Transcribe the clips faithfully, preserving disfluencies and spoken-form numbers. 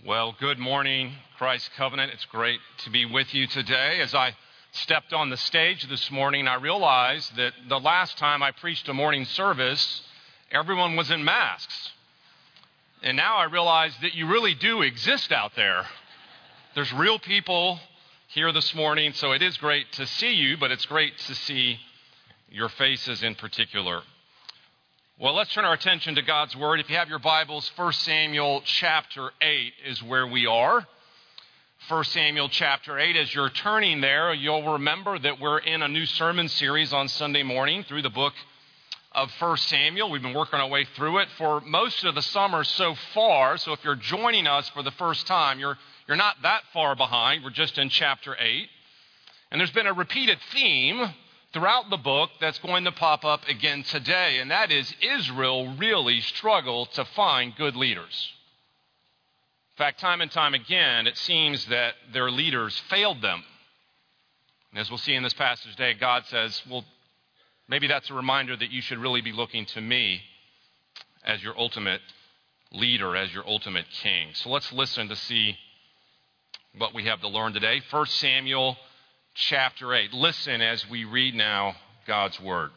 Well, good morning, Christ Covenant. It's great to be with you today. As I stepped on the stage this morning, I realized that the last time I preached a morning service, everyone was in masks. And now I realize that you really do exist out there. There's real people here this morning, so it is great to see you, but it's great to see your faces in particular. Well, let's turn our attention to God's Word. If you have your Bibles, First Samuel chapter eight is where we are. First Samuel chapter eight, as you're turning there, you'll remember that we're in a new sermon series on Sunday morning through the book of First Samuel. We've been working our way through it for most of the summer so far. So if you're joining us for the first time, you're, you're not that far behind. We're just in chapter eight. And there's been a repeated theme throughout the book that's going to pop up again today, and that is Israel really struggled to find good leaders. In fact, time and time again, it seems that their leaders failed them. And as we'll see in this passage today, God says, well, maybe that's a reminder that you should really be looking to me as your ultimate leader, as your ultimate king. So let's listen to see what we have to learn today. First Samuel chapter eight. Listen as we read now God's word.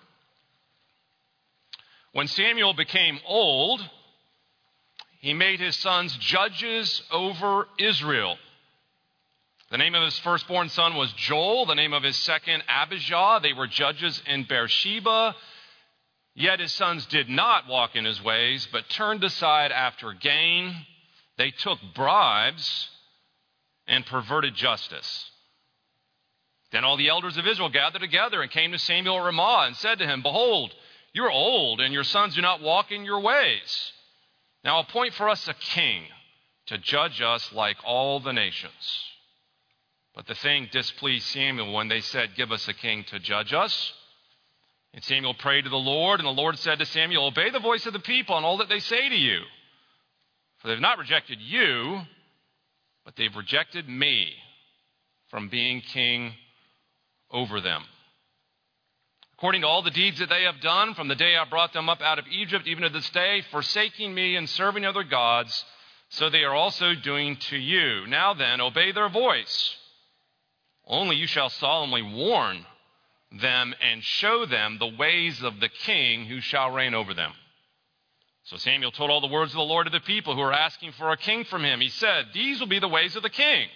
When Samuel became old, he made his sons judges over Israel. The name of his firstborn son was Joel. The name of his second, Abijah. They were judges in Beersheba. Yet his sons did not walk in his ways, but turned aside after gain. They took bribes and perverted justice. Then all the elders of Israel gathered together and came to Samuel at Ramah and said to him, "Behold, you are old, and your sons do not walk in your ways. Now appoint for us a king to judge us like all the nations." But the thing displeased Samuel when they said, "Give us a king to judge us." And Samuel prayed to the Lord, and the Lord said to Samuel, "Obey the voice of the people and all that they say to you. For they have not rejected you, but they've rejected me from being king over them. According to all the deeds that they have done from the day I brought them up out of Egypt, even to this day, forsaking me and serving other gods, so they are also doing to you. Now then, obey their voice. Only you shall solemnly warn them and show them the ways of the king who shall reign over them." So Samuel told all the words of the Lord to the people who were asking for a king from him. He said, "These will be the ways of the king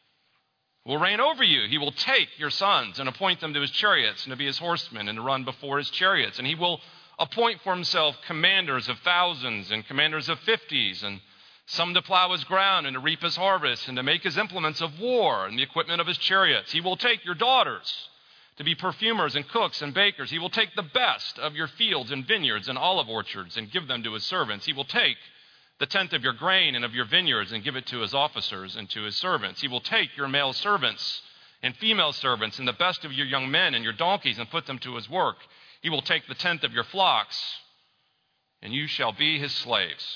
will reign over you. He will take your sons and appoint them to his chariots and to be his horsemen and to run before his chariots. And he will appoint for himself commanders of thousands and commanders of fifties, and some to plow his ground and to reap his harvest and to make his implements of war and the equipment of his chariots. He will take your daughters to be perfumers and cooks and bakers. He will take the best of your fields and vineyards and olive orchards and give them to his servants. He will take the tenth of your grain and of your vineyards and give it to his officers and to his servants. He will take your male servants and female servants and the best of your young men and your donkeys and put them to his work. He will take the tenth of your flocks, and you shall be his slaves.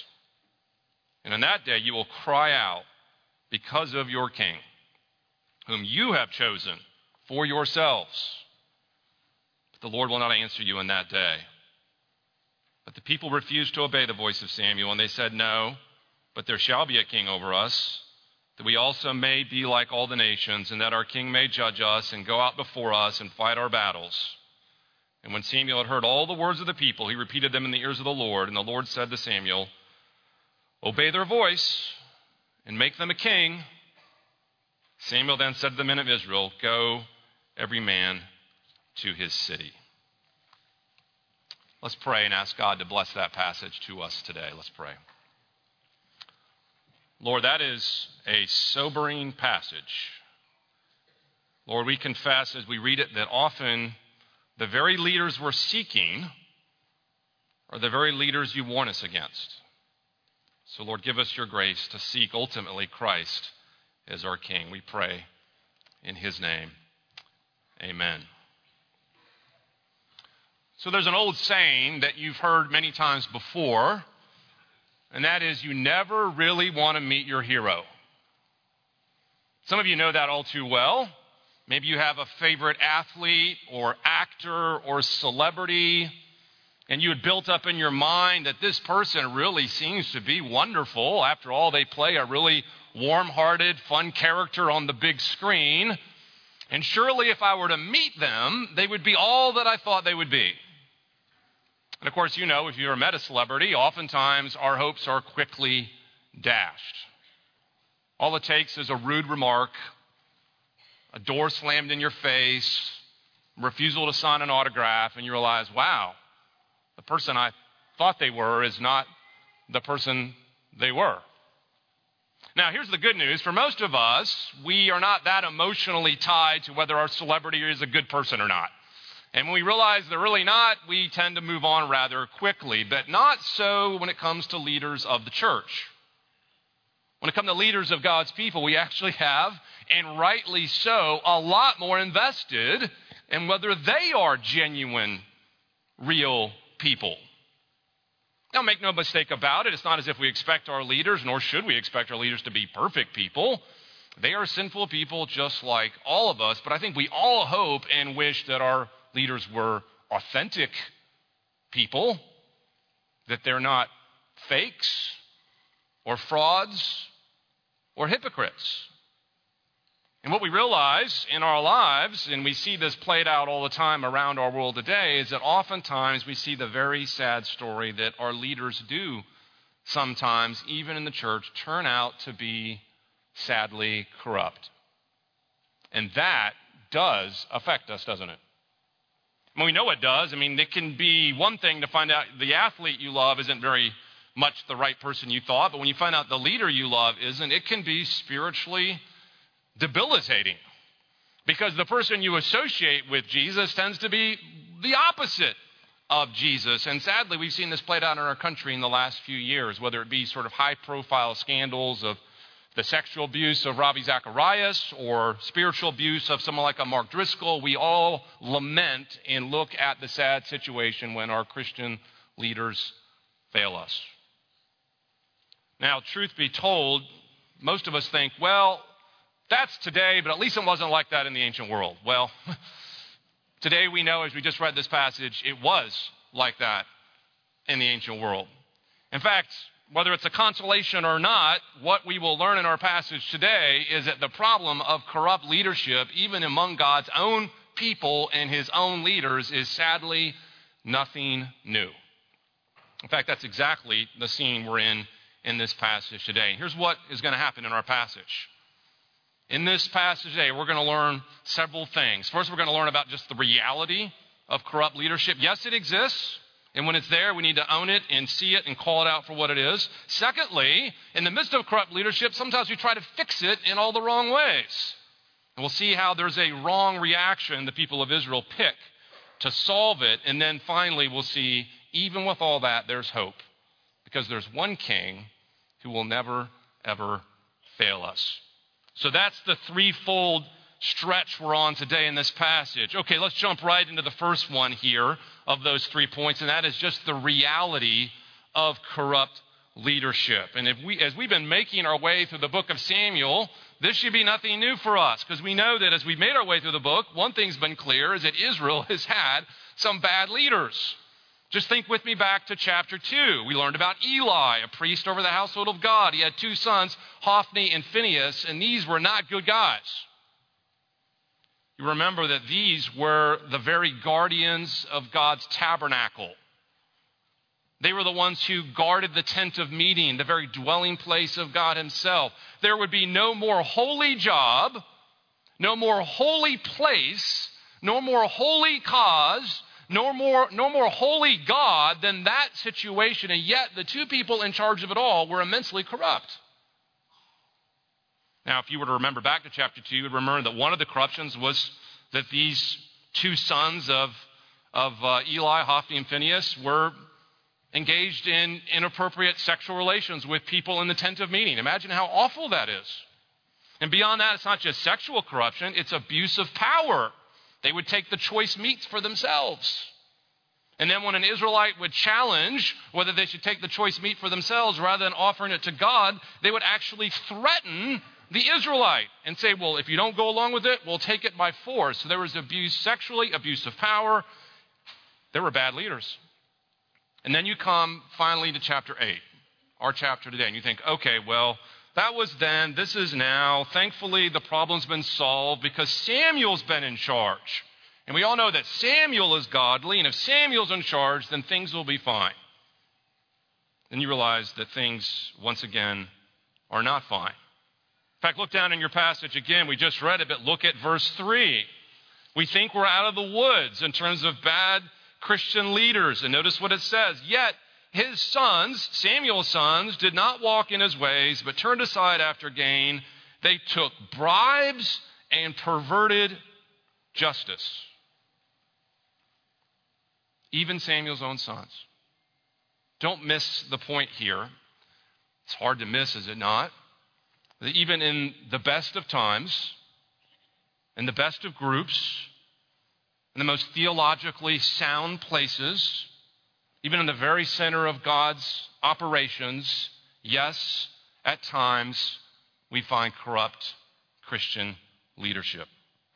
And on that day you will cry out because of your king, whom you have chosen for yourselves. But the Lord will not answer you in that day." But the people refused to obey the voice of Samuel, and they said, "No, but there shall be a king over us, that we also may be like all the nations, and that our king may judge us and go out before us and fight our battles." And when Samuel had heard all the words of the people, he repeated them in the ears of the Lord. And the Lord said to Samuel, "Obey their voice and make them a king." Samuel then said to the men of Israel, "Go, every man to his city." Let's pray and ask God to bless that passage to us today. Let's pray. Lord, that is a sobering passage. Lord, we confess as we read it that often the very leaders we're seeking are the very leaders you warn us against. So, Lord, give us your grace to seek ultimately Christ as our King. We pray in his name. Amen. So there's an old saying that you've heard many times before, and that is you never really want to meet your hero. Some of you know that all too well. Maybe you have a favorite athlete or actor or celebrity, and you had built up in your mind that this person really seems to be wonderful. After all, they play a really warm-hearted, fun character on the big screen. And surely if I were to meet them, they would be all that I thought they would be. And of course, you know, if you ever met a celebrity, oftentimes our hopes are quickly dashed. All it takes is a rude remark, a door slammed in your face, refusal to sign an autograph, and you realize, wow, the person I thought they were is not the person they were. Now, here's the good news. For most of us, we are not that emotionally tied to whether our celebrity is a good person or not. And when we realize they're really not, we tend to move on rather quickly. But not so when it comes to leaders of the church. When it comes to leaders of God's people, we actually have, and rightly so, a lot more invested in whether they are genuine, real people. Now, make no mistake about it. It's not as if we expect our leaders, nor should we expect our leaders to be perfect people. They are sinful people just like all of us. But I think we all hope and wish that our leaders were authentic people, that they're not fakes or frauds or hypocrites. And what we realize in our lives, and we see this played out all the time around our world today, is that oftentimes we see the very sad story that our leaders do sometimes, even in the church, turn out to be sadly corrupt. And that does affect us, doesn't it? I mean, we know it does. I mean, it can be one thing to find out the athlete you love isn't very much the right person you thought, but when you find out the leader you love isn't, it can be spiritually debilitating, because the person you associate with Jesus tends to be the opposite of Jesus. And sadly, we've seen this played out in our country in the last few years, whether it be sort of high-profile scandals of the sexual abuse of Ravi Zacharias or spiritual abuse of someone like a Mark Driscoll. We all lament and look at the sad situation when our Christian leaders fail us. Now, truth be told, most of us think, well, that's today, but at least it wasn't like that in the ancient world. Well, today we know, as we just read this passage, it was like that in the ancient world. In fact, whether it's a consolation or not, what we will learn in our passage today is that the problem of corrupt leadership, even among God's own people and his own leaders, is sadly nothing new. In fact, that's exactly the scene we're in in this passage today. Here's what is going to happen in our passage. In this passage today, we're going to learn several things. First, we're going to learn about just the reality of corrupt leadership. Yes, it exists. And when it's there, we need to own it and see it and call it out for what it is. Secondly, in the midst of corrupt leadership, sometimes we try to fix it in all the wrong ways. And we'll see how there's a wrong reaction the people of Israel pick to solve it. And then finally, we'll see, even with all that, there's hope. Because there's one king who will never, ever fail us. So that's the threefold stretch we're on today in this passage. Okay, let's jump right into the first one here of those three points, and that is just the reality of corrupt leadership. And if we, as we've been making our way through the book of Samuel, this should be nothing new for us, because we know that as we've made our way through the book, one thing's been clear is that Israel has had some bad leaders. Just think with me back to chapter two. We learned about Eli, a priest over the household of God. He had two sons, Hophni and Phinehas, and these were not good guys. You remember that these were the very guardians of God's tabernacle. They were the ones who guarded the tent of meeting, the very dwelling place of God himself. There would be no more holy job, no more holy place, no more holy cause, no more, no more holy God than that situation. And yet the two people in charge of it all were immensely corrupt. Now, if you were to remember back to chapter two, you would remember that one of the corruptions was that these two sons of, of uh, Eli, Hophni and Phinehas, were engaged in inappropriate sexual relations with people in the tent of meeting. Imagine how awful that is. And beyond that, it's not just sexual corruption, it's abuse of power. They would take the choice meats for themselves. And then when an Israelite would challenge whether they should take the choice meat for themselves rather than offering it to God, they would actually threaten the Israelite and say, well, if you don't go along with it, we'll take it by force. So there was abuse sexually, abuse of power. There were bad leaders. And then you come finally to chapter eight, our chapter today, and you think, okay, well, that was then, this is now. Thankfully, the problem's been solved because Samuel's been in charge. And we all know that Samuel is godly, and if Samuel's in charge, then things will be fine. Then you realize that things, once again, are not fine. In fact, look down in your passage again. We just read it, but look at verse three. We think we're out of the woods in terms of bad Christian leaders. And notice what it says. Yet his sons, Samuel's sons, did not walk in his ways, but turned aside after gain. They took bribes and perverted justice. Even Samuel's own sons. Don't miss the point here. It's hard to miss, is it not? That even in the best of times, in the best of groups, in the most theologically sound places, even in the very center of God's operations, yes, at times we find corrupt Christian leadership.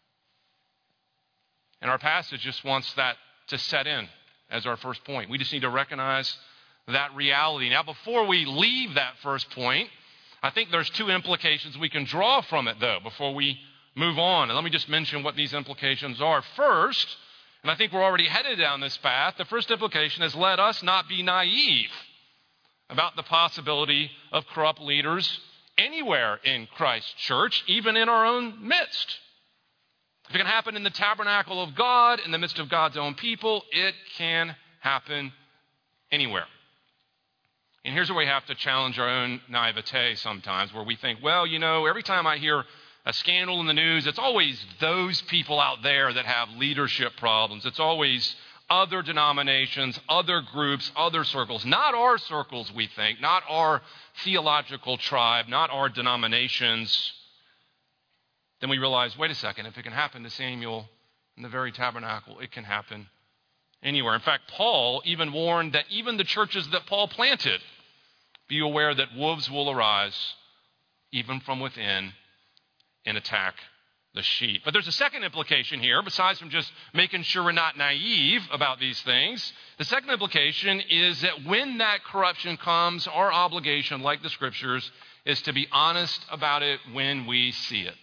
And our passage just wants that to set in as our first point. We just need to recognize that reality. Now, before we leave that first point, I think there's two implications we can draw from it, though, before we move on. And let me just mention what these implications are. First, and I think we're already headed down this path, the first implication is let us not be naive about the possibility of corrupt leaders anywhere in Christ's church, even in our own midst. If it can happen in the tabernacle of God, in the midst of God's own people, it can happen anywhere. And here's where we have to challenge our own naivete sometimes, where we think, well, you know, every time I hear a scandal in the news, it's always those people out there that have leadership problems. It's always other denominations, other groups, other circles. Not our circles, we think, not our theological tribe, not our denominations. Then we realize, wait a second, if it can happen to Samuel in the very tabernacle, it can happen anywhere. In fact, Paul even warned that even the churches that Paul planted, be aware that wolves will arise even from within and attack the sheep. But there's a second implication here, besides from just making sure we're not naive about these things. The second implication is that when that corruption comes, our obligation, like the scriptures, is to be honest about it when we see it.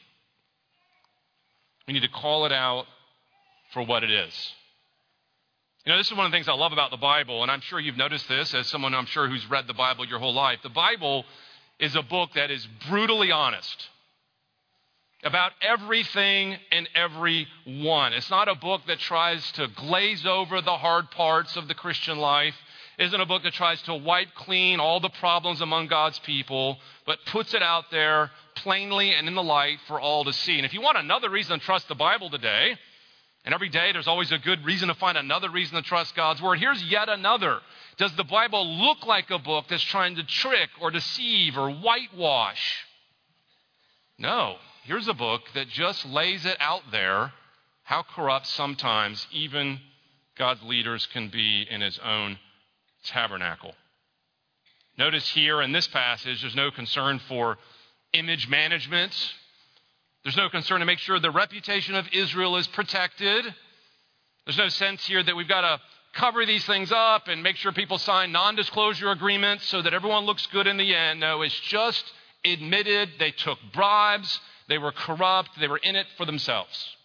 We need to call it out for what it is. You know, this is one of the things I love about the Bible, and I'm sure you've noticed this as someone I'm sure who's read the Bible your whole life. The Bible is a book that is brutally honest about everything and everyone. It's not a book that tries to glaze over the hard parts of the Christian life. It isn't a book that tries to wipe clean all the problems among God's people, but puts it out there plainly and in the light for all to see. And if you want another reason to trust the Bible today, and every day there's always a good reason to find another reason to trust God's word, here's yet another. Does the Bible look like a book that's trying to trick or deceive or whitewash? No. Here's a book that just lays it out there how corrupt sometimes even God's leaders can be in his own tabernacle. Notice here in this passage, there's no concern for image management. There's no concern to make sure the reputation of Israel is protected. There's no sense here that we've got to cover these things up and make sure people sign non-disclosure agreements so that everyone looks good in the end. No, it's just admitted they took bribes, they were corrupt, they were in it for themselves.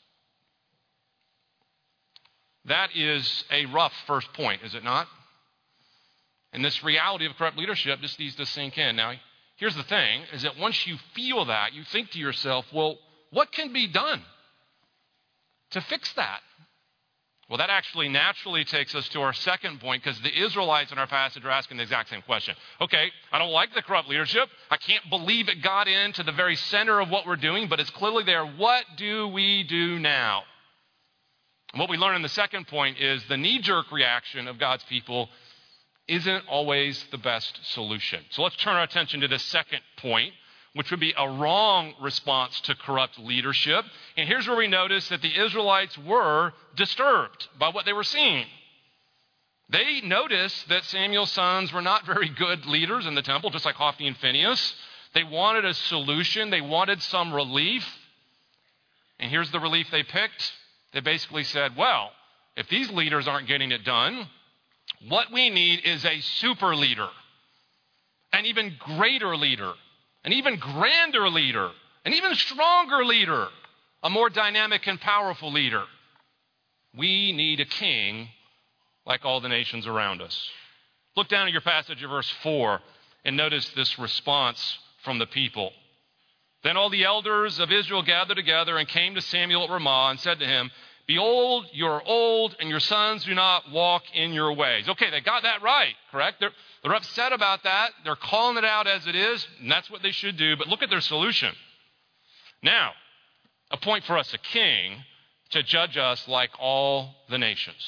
That is a rough first point, is it not? And this reality of corrupt leadership just needs to sink in. Now, here's the thing, is that once you feel that, you think to yourself, well, what can be done to fix that? Well, that actually naturally takes us to our second point, because the Israelites in our passage are asking the exact same question. Okay, I don't like the corrupt leadership. I can't believe it got into the very center of what we're doing, but it's clearly there. What do we do now? And what we learn in the second point is the knee-jerk reaction of God's people isn't always the best solution. So let's turn our attention to the second point, which would be a wrong response to corrupt leadership. And here's where we notice that the Israelites were disturbed by what they were seeing. They noticed that Samuel's sons were not very good leaders in the temple, just like Hophni and Phinehas. They wanted a solution. They wanted some relief. And here's the relief they picked. They basically said, well, if these leaders aren't getting it done, What we need is a super leader, an even greater leader, an even grander leader, an even stronger leader, a more dynamic and powerful leader. We need a king like all the nations around us. Look down at your passage of verse four and notice this response from the people. Then all the elders of Israel gathered together and came to Samuel at Ramah and said to him, behold, you're old and your sons do not walk in your ways. Okay, they got that right, correct? They're, they're upset about that. They're calling it out as it is, and that's what they should do. But look at their solution. Now, appoint for us a king to judge us like all the nations.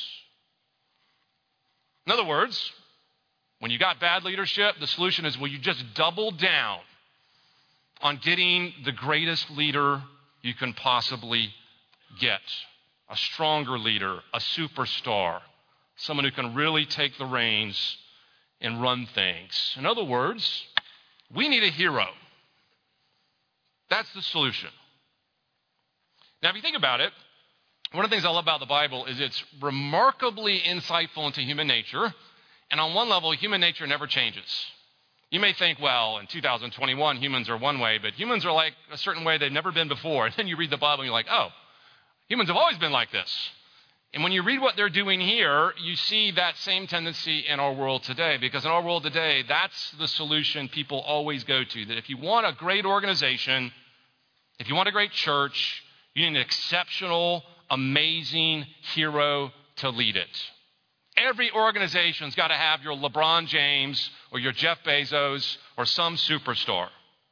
In other words, when you got bad leadership, the solution is, will you just double down on getting the greatest leader you can possibly get? A stronger leader, a superstar, someone who can really take the reins and run things. In other words, we need a hero. That's the solution. Now, if you think about it, one of the things I love about the Bible is it's remarkably insightful into human nature. And on one level, human nature never changes. You may think, well, in two thousand twenty-one, humans are one way, but humans are like a certain way they've never been before. And then you read the Bible and you're like, oh, humans have always been like this. And when you read what they're doing here, you see that same tendency in our world today. Because in our world today, that's the solution people always go to. That if you want a great organization, if you want a great church, you need an exceptional, amazing hero to lead it. Every organization's got to have your LeBron James or your Jeff Bezos or some superstar.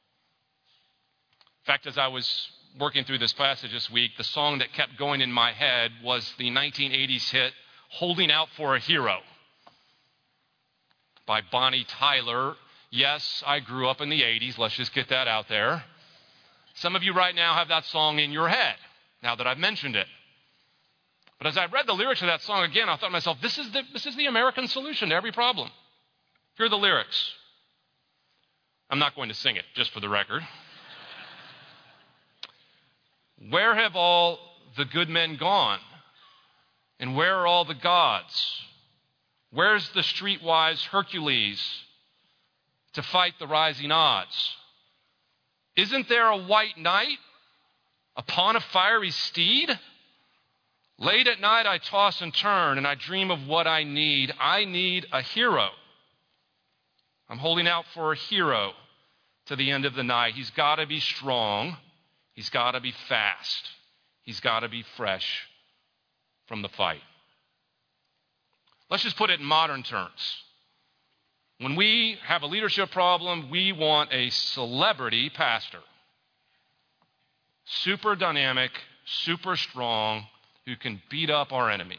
In fact, as I was working through this passage this week, the song that kept going in my head was the nineteen eighties hit, Holding Out for a Hero, by Bonnie Tyler. Yes, I grew up in the eighties. Let's just get that out there. Some of you right now have that song in your head, now that I've mentioned it. But as I read the lyrics of that song again, I thought to myself, this is the, this is the American solution to every problem. Here are the lyrics. I'm not going to sing it, just for the record. Where have all the good men gone? And where are all the gods? Where's the streetwise Hercules to fight the rising odds? Isn't there a white knight upon a fiery steed? Late at night I toss and turn and I dream of what I need. I need a hero. I'm holding out for a hero to the end of the night. He's got to be strong. He's got to be fast. He's got to be fresh from the fight. Let's just put it in modern terms. When we have a leadership problem, we want a celebrity pastor. Super dynamic, super strong, who can beat up our enemies.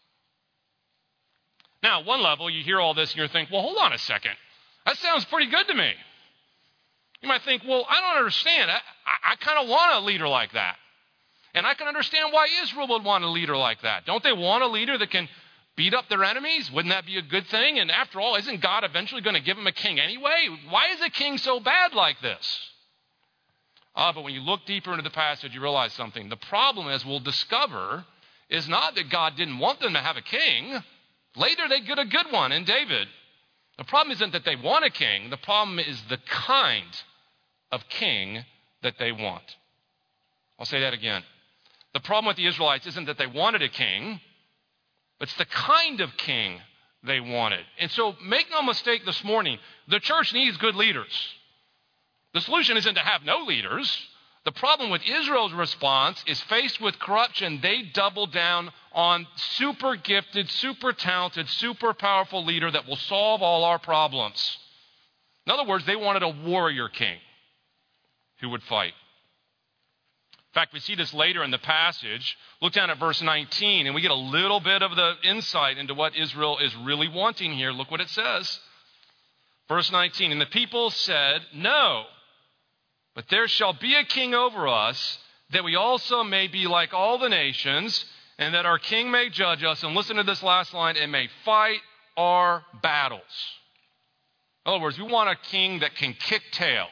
Now, at one level, you hear all this and you're thinking, well, hold on a second. That sounds pretty good to me. You might think, well, I don't understand. I, I, I kind of want a leader like that. And I can understand why Israel would want a leader like that. Don't they want a leader that can beat up their enemies? Wouldn't that be a good thing? And after all, isn't God eventually going to give them a king anyway? Why is a king so bad like this? Ah, uh, but when you look deeper into the passage, you realize something. The problem, as we'll discover, is not that God didn't want them to have a king. Later, they get a good one in David. The problem isn't that they want a king. The problem is the kind of king that they want. I'll say that again. The problem with the Israelites isn't that they wanted a king, but it's the kind of king they wanted. And so make no mistake this morning, the church needs good leaders. The solution isn't to have no leaders. The problem with Israel's response is faced with corruption, they double down on super gifted, super talented, super powerful leader that will solve all our problems. In other words, they wanted a warrior king who would fight. In fact, we see this later in the passage. Look down at verse nineteen, and we get a little bit of the insight into what Israel is really wanting here. Look what it says. Verse nineteen, and the people said, no, but there shall be a king over us, that we also may be like all the nations, and that our king may judge us. And listen to this last line, and may fight our battles. In other words, we want a king that can kick tail.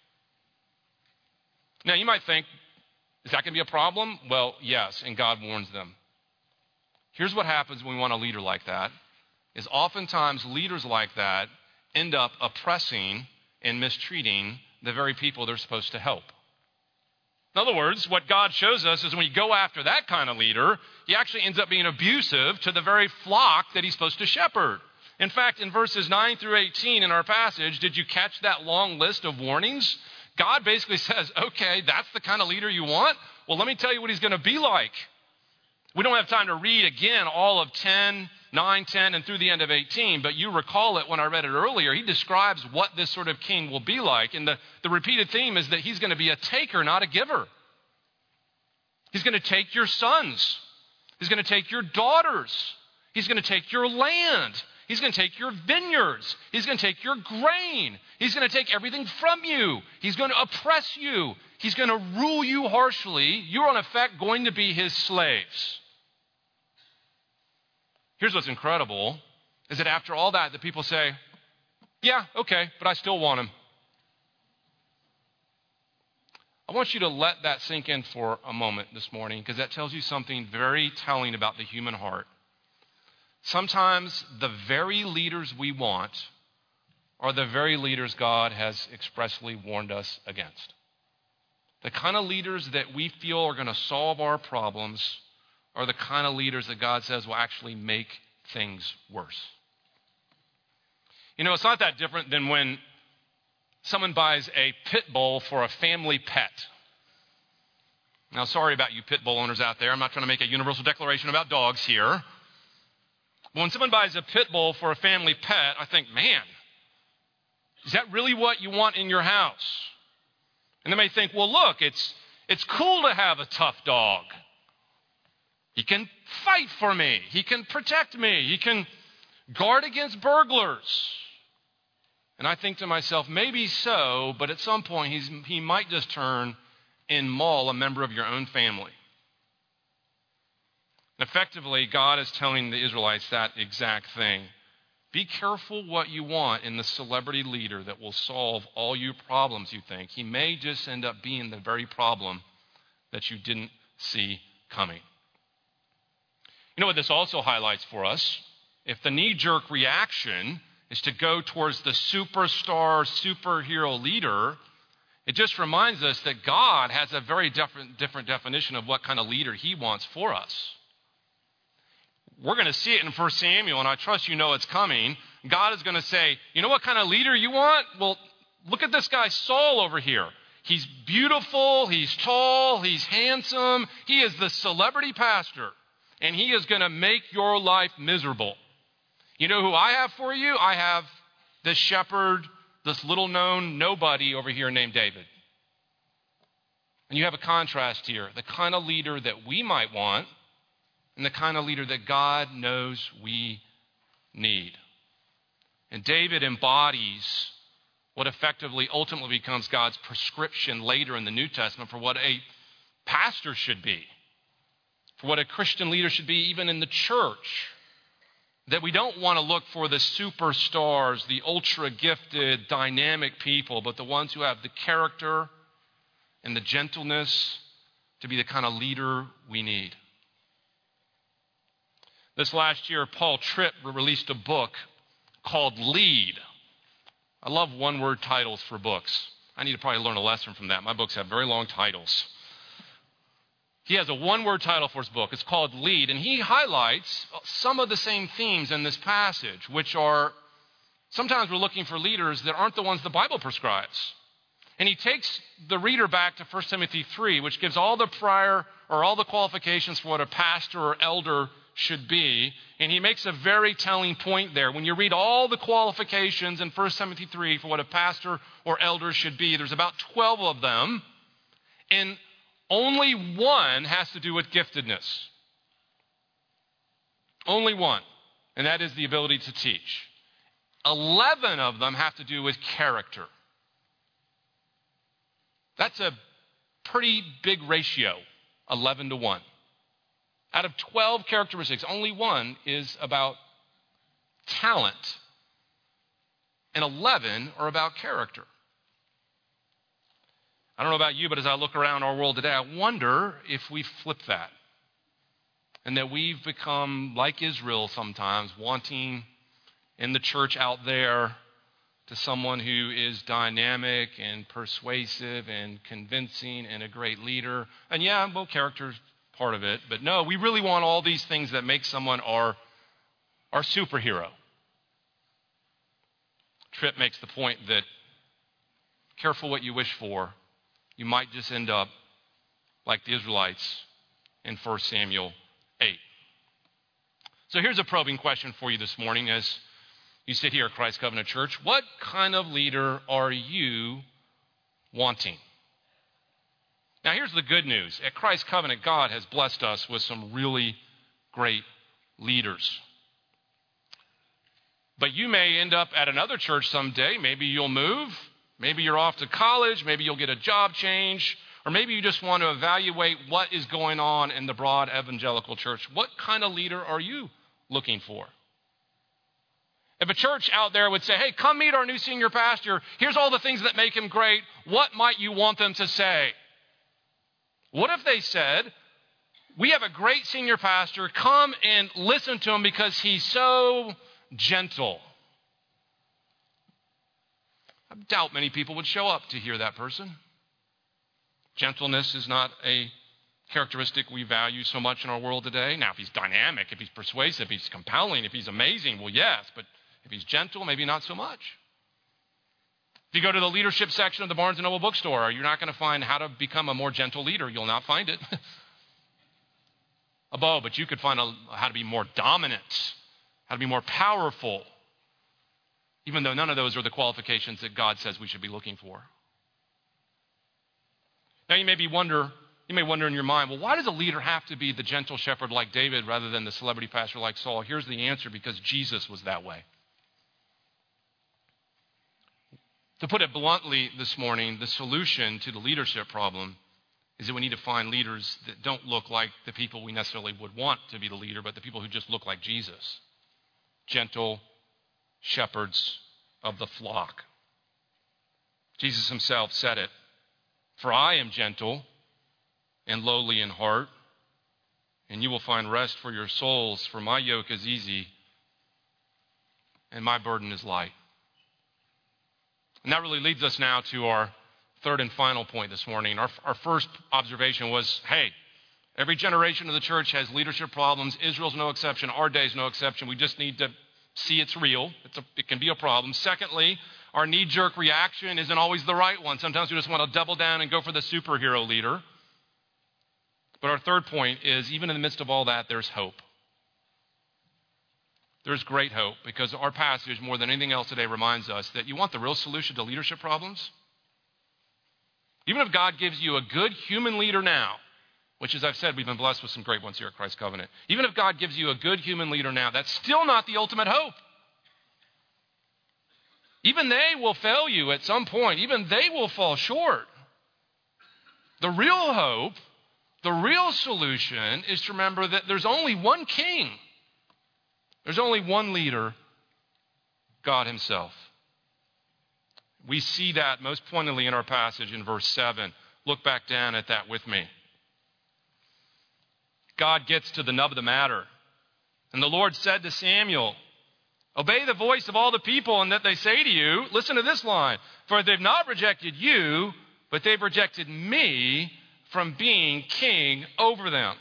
Now, you might think, is that going to be a problem? Well, yes, and God warns them. Here's what happens when we want a leader like that. is oftentimes leaders like that end up oppressing and mistreating the very people they're supposed to help. In other words, what God shows us is when you go after that kind of leader, he actually ends up being abusive to the very flock that he's supposed to shepherd. In fact, in verses nine through eighteen in our passage, did you catch that long list of warnings? God basically says, okay, that's the kind of leader you want? Well, let me tell you what he's going to be like. We don't have time to read again all of ten, nine, ten, and through the end of eighteen, but you recall it when I read it earlier. He describes what this sort of king will be like, and the, the repeated theme is that he's going to be a taker, not a giver. He's going to take your sons. He's going to take your daughters. He's going to take your land. He's going to take your vineyards. He's going to take your grain. He's going to take everything from you. He's going to oppress you. He's going to rule you harshly. You're, in effect, going to be his slaves. Here's what's incredible, is that after all that, the people say, yeah, okay, but I still want him. I want you to let that sink in for a moment this morning, because that tells you something very telling about the human heart. Sometimes the very leaders we want are the very leaders God has expressly warned us against. The kind of leaders that we feel are going to solve our problems are the kind of leaders that God says will actually make things worse. You know, it's not that different than when someone buys a pit bull for a family pet. Now, sorry about you pit bull owners out there. I'm not trying to make a universal declaration about dogs here. But when someone buys a pit bull for a family pet, I think, man, is that really what you want in your house? And they may think, well, look, it's it's cool to have a tough dog. He can fight for me. He can protect me. He can guard against burglars. And I think to myself, maybe so, but at some point he's, he might just turn and maul a member of your own family. Effectively, God is telling the Israelites that exact thing. Be careful what you want in the celebrity leader that will solve all your problems, you think. He may just end up being the very problem that you didn't see coming. You know what this also highlights for us? If the knee-jerk reaction is to go towards the superstar, superhero leader, it just reminds us that God has a very different, different definition of what kind of leader he wants for us. We're going to see it in First Samuel, and I trust you know it's coming. God is going to say, you know what kind of leader you want? Well, look at this guy Saul over here. He's beautiful, he's tall, he's handsome. He is the celebrity pastor, and he is going to make your life miserable. You know who I have for you? I have this shepherd, this little-known nobody over here named David. And you have a contrast here, the kind of leader that we might want and the kind of leader that God knows we need. And David embodies what effectively ultimately becomes God's prescription later in the New Testament for what a pastor should be, for what a Christian leader should be even in the church. That we don't want to look for the superstars, the ultra-gifted, dynamic people, but the ones who have the character and the gentleness to be the kind of leader we need. This last year, Paul Tripp released a book called Lead. I love one-word titles for books. I need to probably learn a lesson from that. My books have very long titles. He has a one-word title for his book. It's called Lead, and he highlights some of the same themes in this passage, which are sometimes we're looking for leaders that aren't the ones the Bible prescribes. And he takes the reader back to First Timothy three, which gives all the prior or all the qualifications for what a pastor or elder should be. And he makes a very telling point there. When you read all the qualifications in First Timothy three for what a pastor or elder should be, there's about twelve of them. And only one has to do with giftedness. Only one. And that is the ability to teach. Eleven of them have to do with character. That's a pretty big ratio, eleven to one. Out of twelve characteristics, only one is about talent, and eleven are about character. I don't know about you, but as I look around our world today, I wonder if we flip that and that we've become like Israel sometimes, wanting in the church out there to someone who is dynamic and persuasive and convincing and a great leader. And yeah, well, character's part of it. But no, we really want all these things that make someone our, our superhero. Tripp makes the point that careful what you wish for. You might just end up like the Israelites in First Samuel eight. So here's a probing question for you this morning as you sit here at Christ Covenant Church. What kind of leader are you wanting? Now here's the good news. At Christ Covenant, God has blessed us with some really great leaders. But you may end up at another church someday. Maybe you'll move. Maybe you're off to college. Maybe you'll get a job change. Or maybe you just want to evaluate what is going on in the broad evangelical church. What kind of leader are you looking for? If a church out there would say, hey, come meet our new senior pastor. Here's all the things that make him great. What might you want them to say? What if they said, we have a great senior pastor. Come and listen to him because he's so gentle. I doubt many people would show up to hear that person. Gentleness is not a characteristic we value so much in our world today. Now, if he's dynamic, if he's persuasive, if he's compelling, if he's amazing, well, yes. But if he's gentle, maybe not so much. If you go to the leadership section of the Barnes and Noble bookstore, you're not going to find how to become a more gentle leader. You'll not find it. Above, but you could find a, how to be more dominant, how to be more powerful, even though none of those are the qualifications that God says we should be looking for. Now you may be wonder, you may wonder in your mind, well, why does a leader have to be the gentle shepherd like David rather than the celebrity pastor like Saul? Here's the answer: because Jesus was that way. To put it bluntly this morning, the solution to the leadership problem is that we need to find leaders that don't look like the people we necessarily would want to be the leader, but the people who just look like Jesus. Gentle shepherds of the flock. Jesus himself said it. For I am gentle and lowly in heart, and you will find rest for your souls, for my yoke is easy and my burden is light. And that really leads us now to our third and final point this morning. Our, our first observation was, hey, every generation of the church has leadership problems. Israel's no exception. Our day's no exception. We just need to see it's real. It's a, it can be a problem. Secondly, our knee-jerk reaction isn't always the right one. Sometimes we just want to double down and go for the superhero leader. But our third point is, even in the midst of all that, there's hope. There's great hope, because our passage, more than anything else today, reminds us that you want the real solution to leadership problems? Even if God gives you a good human leader now, which, as I've said, we've been blessed with some great ones here at Christ Covenant. Even if God gives you a good human leader now, that's still not the ultimate hope. Even they will fail you at some point. Even they will fall short. The real hope, the real solution is to remember that there's only one king. There's only one leader, God himself. We see that most pointedly in our passage in verse seven. Look back down at that with me. God gets to the nub of the matter. And the Lord said to Samuel, obey the voice of all the people, and that they say to you, listen to this line, for they've not rejected you, but they've rejected me from being king over them.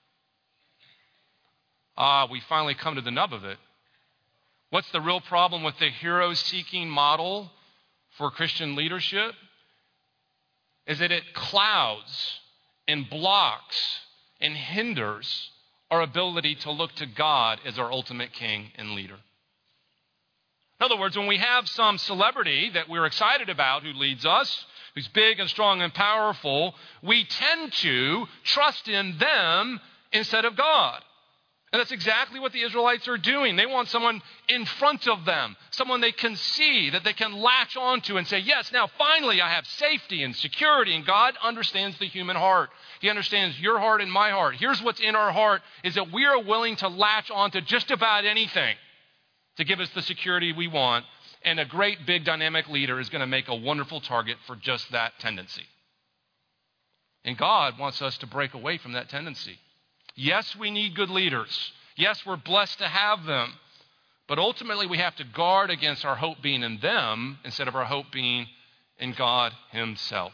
Ah, we finally come to the nub of it. What's the real problem with the hero-seeking model for Christian leadership? Is that it clouds and blocks and hinders our ability to look to God as our ultimate king and leader. In other words, when we have some celebrity that we're excited about who leads us, who's big and strong and powerful, we tend to trust in them instead of God. And that's exactly what the Israelites are doing. They want someone in front of them, someone they can see, that they can latch onto and say, yes, now finally I have safety and security. And God understands the human heart. He understands your heart and my heart. Here's what's in our heart, is that we are willing to latch onto just about anything to give us the security we want. And a great big dynamic leader is going to make a wonderful target for just that tendency. And God wants us to break away from that tendency. Yes, we need good leaders. Yes, we're blessed to have them. But ultimately, we have to guard against our hope being in them instead of our hope being in God himself.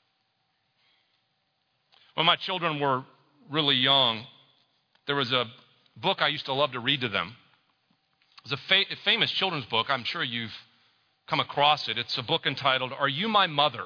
When my children were really young, there was a book I used to love to read to them. It was a, fa- a famous children's book. I'm sure you've come across it. It's a book entitled, Are You My Mother?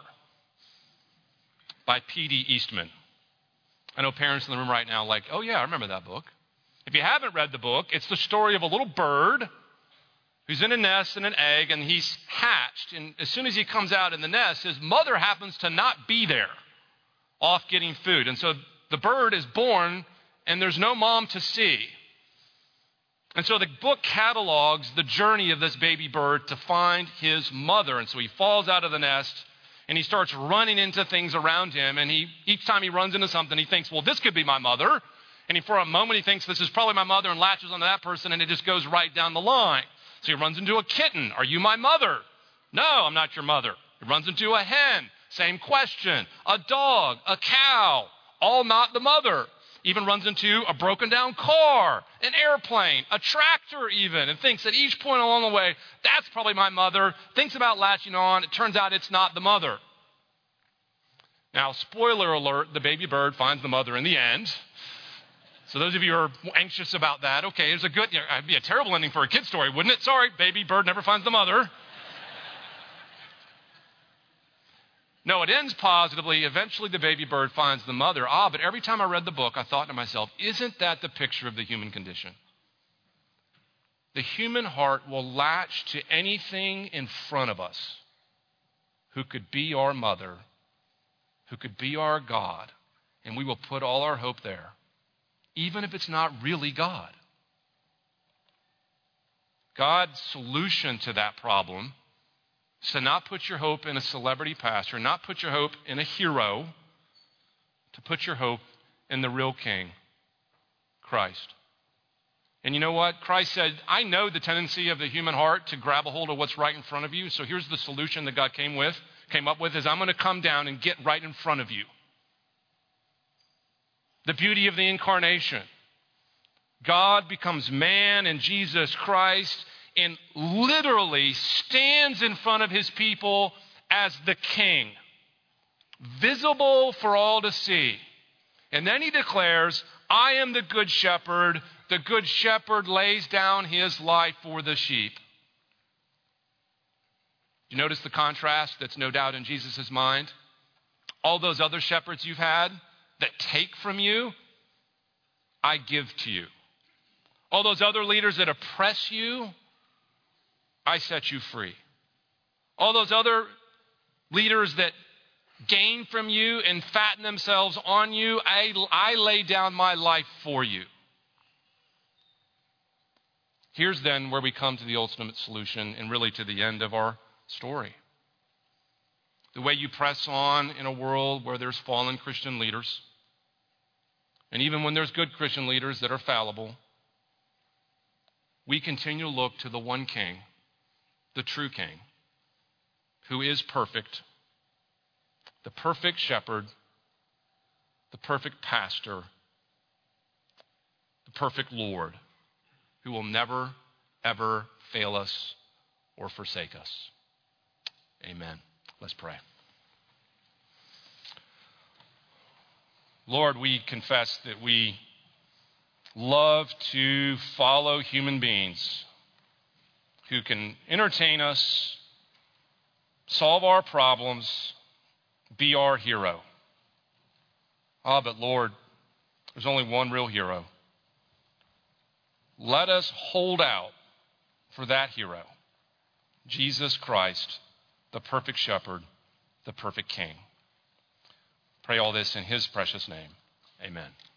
By P D Eastman. I know parents in the room right now are like, oh yeah, I remember that book. If you haven't read the book, it's the story of a little bird who's in a nest and an egg, and he's hatched. And as soon as he comes out in the nest, his mother happens to not be there, off getting food. And so the bird is born, and there's no mom to see. And so the book catalogs the journey of this baby bird to find his mother. And so he falls out of the nest, and he starts running into things around him. And he each time he runs into something, he thinks, well, this could be my mother. And he, for a moment, he thinks this is probably my mother and latches onto that person, and it just goes right down the line. So he runs into a kitten. Are you my mother? No, I'm not your mother. He runs into a hen. Same question. A dog, a cow, all not the mother. Even runs into a broken down car, an airplane, a tractor even, and thinks at each point along the way, that's probably my mother. Thinks about latching on. It turns out it's not the mother. Now, spoiler alert, the baby bird finds the mother in the end. So those of you who are anxious about that, okay, it's a good, it'd be a terrible ending for a kid's story, wouldn't it? Sorry, baby bird never finds the mother. No, it ends positively. Eventually the baby bird finds the mother. Ah, but every time I read the book, I thought to myself, isn't that the picture of the human condition? The human heart will latch to anything in front of us who could be our mother, who could be our God, and we will put all our hope there, even if it's not really God. God's solution to that problem is to not put your hope in a celebrity pastor, not put your hope in a hero, to put your hope in the real King, Christ. And you know what? Christ said, I know the tendency of the human heart to grab a hold of what's right in front of you. So here's the solution that God came with, came up with, is I'm going to come down and get right in front of you. The beauty of the incarnation. God becomes man in Jesus Christ and literally stands in front of his people as the king, visible for all to see. And then he declares, I am the good shepherd. The good shepherd lays down his life for the sheep. You notice the contrast that's no doubt in Jesus' mind? All those other shepherds you've had that take from you, I give to you. All those other leaders that oppress you, I set you free. All those other leaders that gain from you and fatten themselves on you, I, I lay down my life for you. Here's then where we come to the ultimate solution and really to the end of our story. The way you press on in a world where there's fallen Christian leaders, and even when there's good Christian leaders that are fallible, we continue to look to the one King, the true King, who is perfect, the perfect shepherd, the perfect pastor, the perfect Lord, who will never, ever fail us or forsake us. Amen. Let's pray. Lord, we confess that we love to follow human beings who can entertain us, solve our problems, be our hero. Ah, but Lord, there's only one real hero. Let us hold out for that hero, Jesus Christ, the perfect shepherd, the perfect King. Pray all this in his precious name. Amen.